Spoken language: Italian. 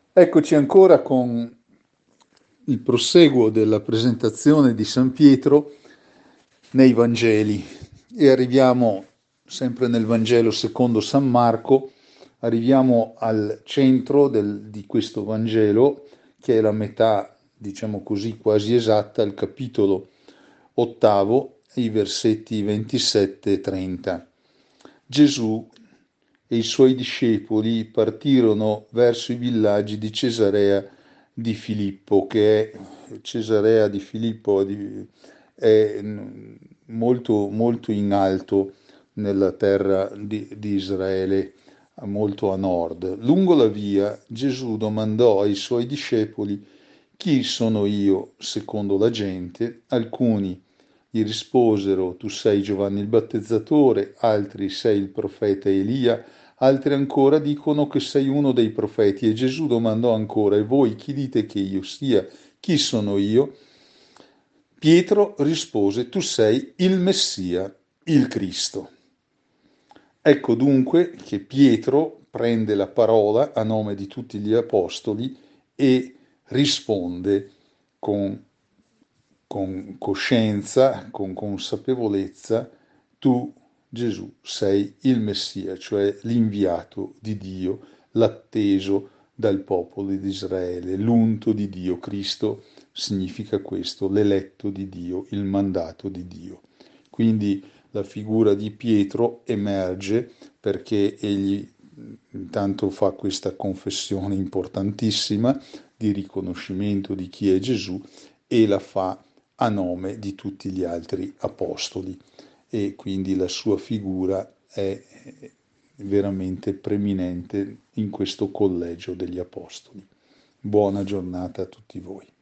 Eccoci ancora con il proseguo della presentazione di San Pietro nei Vangeli e arriviamo sempre nel Vangelo secondo San Marco, arriviamo al centro di questo Vangelo, che è la metà, diciamo così, quasi esatta, il capitolo ottavo, i versetti 27 e 30. Gesù e i suoi discepoli partirono verso i villaggi di Cesarea di Filippo, che è Cesarea di Filippo è molto, molto in alto nella terra di Israele, molto a nord. Lungo la via Gesù domandò ai suoi discepoli: chi sono io secondo la gente? Alcuni gli risposero: tu sei Giovanni il Battezzatore, altri sei il profeta Elia, altri ancora dicono che sei uno dei profeti. E Gesù domandò ancora: e voi chi dite che io sia? Chi sono io? Pietro rispose: tu sei il Messia, il Cristo. Ecco dunque che Pietro prende la parola a nome di tutti gli apostoli e risponde con, con coscienza, con consapevolezza: tu, Gesù, sei il Messia, cioè l'inviato di Dio, l'atteso dal popolo di Israele, l'unto di Dio. Cristo significa questo, l'eletto di Dio, il mandato di Dio. Quindi la figura di Pietro emerge perché egli intanto fa questa confessione importantissima di riconoscimento di chi è Gesù e la fa a nome di tutti gli altri apostoli, e quindi la sua figura è veramente preminente in questo collegio degli apostoli. Buona giornata a tutti voi.